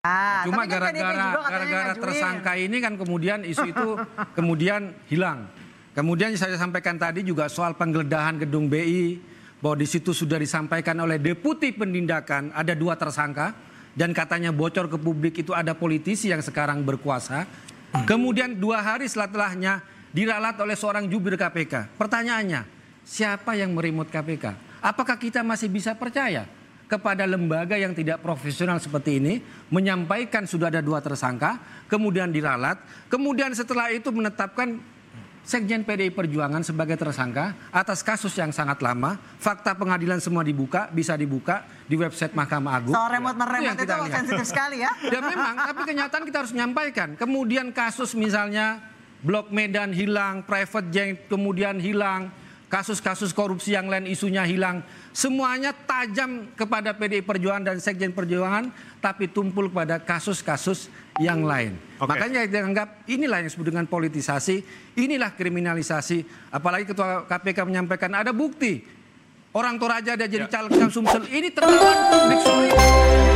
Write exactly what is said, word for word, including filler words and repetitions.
Ah, Cuma gara-gara kan gara-gara tersangka ini kan kemudian isu itu kemudian hilang. Kemudian saya sampaikan tadi juga soal penggeledahan gedung B I, bahwa di situ sudah disampaikan oleh Deputi Penindakan ada dua tersangka dan katanya bocor ke publik itu ada politisi yang sekarang berkuasa. Kemudian dua hari setelahnya diralat oleh seorang jubir K P K. Pertanyaannya, siapa yang meremote K P K? Apakah kita masih bisa percaya kepada lembaga yang tidak profesional seperti ini, menyampaikan sudah ada dua tersangka, kemudian diralat, kemudian setelah itu menetapkan Sekjen P D I Perjuangan sebagai tersangka atas kasus yang sangat lama, fakta pengadilan semua dibuka, bisa dibuka di website Mahkamah Agung. Soal remote-meremot itu, itu sensitif sekali ya. Ya memang, tapi kenyataan kita harus menyampaikan. Kemudian kasus misalnya Blok Medan hilang, private jet kemudian hilang, kasus-kasus korupsi yang lain isunya hilang. Semuanya tajam kepada P D I Perjuangan dan Sekjen Perjuangan, tapi tumpul kepada kasus-kasus yang lain. Okay. Makanya dianggap inilah yang disebut dengan politisasi, inilah kriminalisasi. Apalagi Ketua K P K menyampaikan ada bukti. Orang Toraja ada jadi ya. caleg Sumsel, ini terlawan publik.